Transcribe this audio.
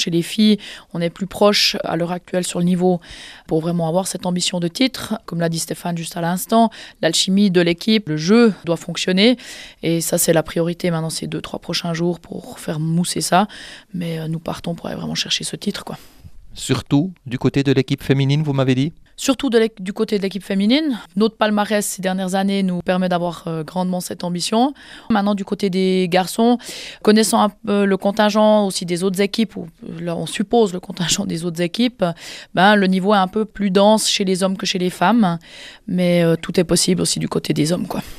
chez les filles, on est plus proche à l'heure actuelle sur le niveau pour vraiment avoir cette ambition de titre. Comme l'a dit Stéphane juste à l'instant, l'alchimie de l'équipe, le jeu doit fonctionner. Et ça, c'est la priorité maintenant ces 2-3 prochains jours pour faire mousser ça. Mais nous partons pour aller vraiment chercher ce titre, quoi. Surtout du côté de l'équipe féminine, vous m'avez dit ? Surtout du côté de l'équipe féminine. Notre palmarès ces dernières années nous permet d'avoir grandement cette ambition. Maintenant, du côté des garçons, connaissant un peu le contingent aussi des autres équipes, ou là, on suppose le contingent des autres équipes, le niveau est un peu plus dense chez les hommes que chez les femmes. Mais tout est possible aussi du côté des hommes, quoi.